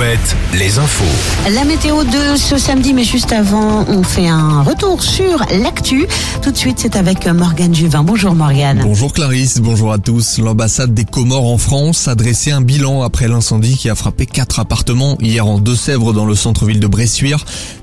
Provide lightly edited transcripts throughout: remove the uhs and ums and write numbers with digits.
Alouette, les infos. La météo de ce samedi, mais juste avant, on fait un retour sur l'actu. Tout de suite, c'est avec Morgane Juvin. Bonjour Morgane. Bonjour Clarisse, bonjour à tous. L'ambassade des Comores en France a dressé un bilan après l'incendie qui a frappé 4 appartements hier en Deux-Sèvres dans le centre-ville de Bressuire.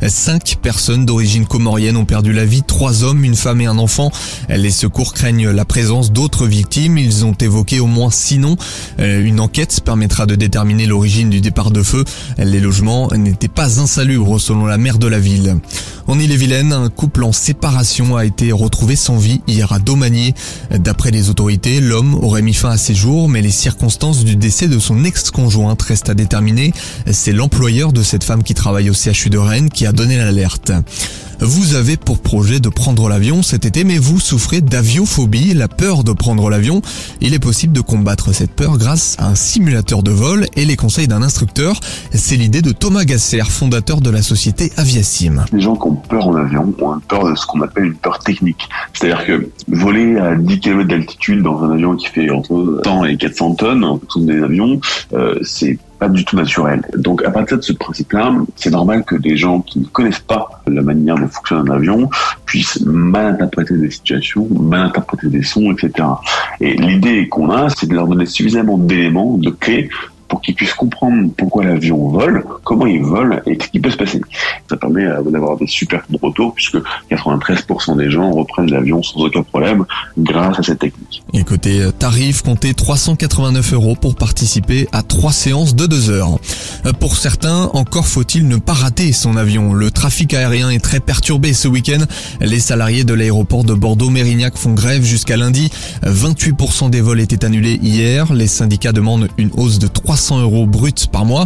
5 personnes d'origine comorienne ont perdu la vie, 3 hommes, une femme et un enfant. Les secours craignent la présence d'autres victimes. Ils ont évoqué au moins 6 noms. Une enquête permettra de déterminer l'origine du départ de feu. Les logements n'étaient pas insalubres selon la maire de la ville. En Ille-et-Vilaine, un couple en séparation a été retrouvé sans vie hier à Domanier. D'après les autorités, l'homme aurait mis fin à ses jours, mais les circonstances du décès de son ex-conjointe restent à déterminer. C'est l'employeur de cette femme qui travaille au CHU de Rennes qui a donné l'alerte. Vous avez pour projet de prendre l'avion cet été, mais vous souffrez d'aviophobie, la peur de prendre l'avion. Il est possible de combattre cette peur grâce à un simulateur de vol et les conseils d'un instructeur. C'est l'idée de Thomas Gasser, fondateur de la société Aviasim. Les gens qui ont peur en avion ont une peur de ce qu'on appelle une peur technique. C'est-à-dire que voler à 10 km d'altitude dans un avion qui fait entre 100 et 400 tonnes, en fonction des avions, c'est pas du tout naturel. Donc à partir de ce principe-là, c'est normal que des gens qui ne connaissent pas la manière dont fonctionne un avion puissent mal interpréter des situations, mal interpréter des sons, etc. Et l'idée qu'on a, c'est de leur donner suffisamment d'éléments, de clés, pour qu'ils puissent comprendre pourquoi l'avion vole, comment il vole et ce qui peut se passer. Ça permet d'avoir des super de retour puisque 93% des gens reprennent l'avion sans aucun problème grâce à cette technique. Et côté tarif, comptez 389 € pour participer à 3 séances de 2 heures. Pour certains, encore faut-il ne pas rater son avion. Le trafic aérien est très perturbé ce week-end. Les salariés de l'aéroport de Bordeaux-Mérignac font grève jusqu'à lundi. 28% des vols étaient annulés hier. Les syndicats demandent une hausse de 300 € brut par mois.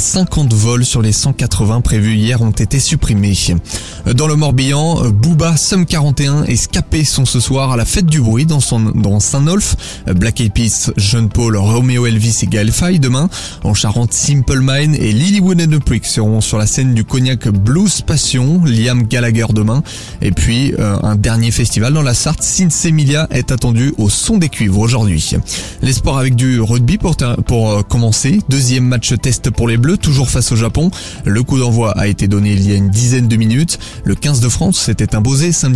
50 vols sur les 180 prévus hier ont été supprimés. Dans le Morbihan, Booba, Sum 41 et Scapé sont ce soir à la fête du bruit dans Saint-Nolf. Black Eyed Peas, Jean Paul, Romeo Elvis et Gaël Faye demain. En Charente, Simple Minds et Lilywood and the Prick seront sur la scène du Cognac Blues Passion. Liam Gallagher demain. Et puis un dernier festival dans la Sarthe, Sinsemilia est attendu au Son des Cuivres aujourd'hui. Les sports avec du rugby pour commencer. Deuxième match test pour les Bleus, toujours face au Japon. Le coup d'envoi a été donné il y a une dizaine de minutes. Le 15 de France s'était imposé samedi